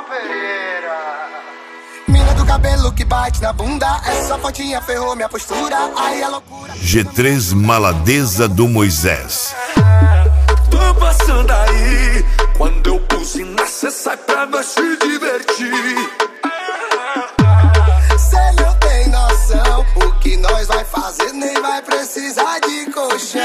Mina do cabelo que bate na bunda, essa fotinha ferrou minha postura, aí é loucura. G3 Maladeza do Moisés. Tô passando aí, quando eu buzinar, cê sai pra nós se divertir. Cê não tem noção, o que nós vai fazer nem vai precisar de colchão.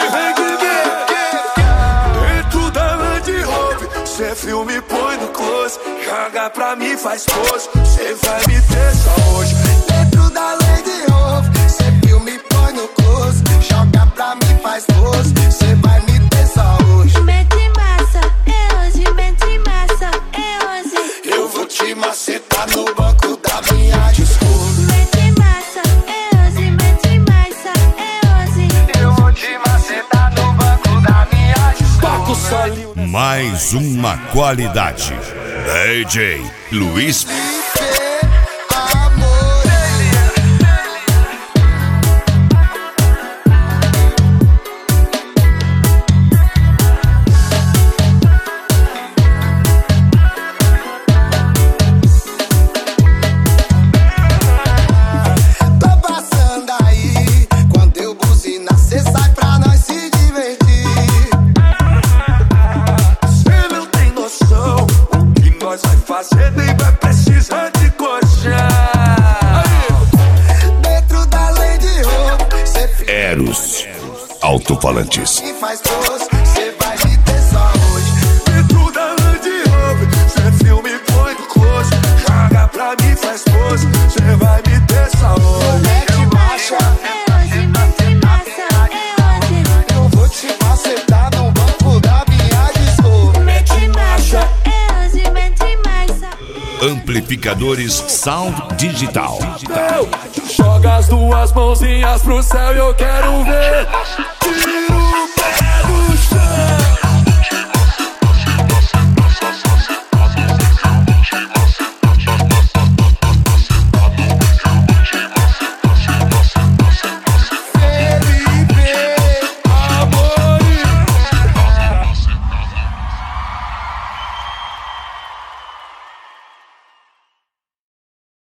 Dentro da Land Rover, cê filme põe no close, joga pra mim faz pose, cê vai me ter só hoje. Dentro da Land Rover, cê filme põe no close, joga pra mim faz pose, cê vai me ter só hoje. Mete massa, é hoje, mete massa, é hoje. Eu vou te macetar no banco da minha Discovery. Mete massa, é hoje, mete massa, é hoje. Eu vou te macetar no banco da minha Discovery. Mais uma qualidade. DJ Luiz. Você nem vai precisar de coxar. Dentro da Land Rover, cê fica Eros Alto-Falantes. e faz pose, cê vai me ter só hoje. Dentro da Land Rover, cê filme põe no close, joga pra mim faz pose, cê vai me ter só hoje. Mete marcha, É hoje, mete massa, é hoje. eu vou te macetar no banco da minha Discovery. Mete marcha, é hoje, mete massa. Amplificadores Sound Digital. Joga as duas mãozinhas pro céu e eu quero ver.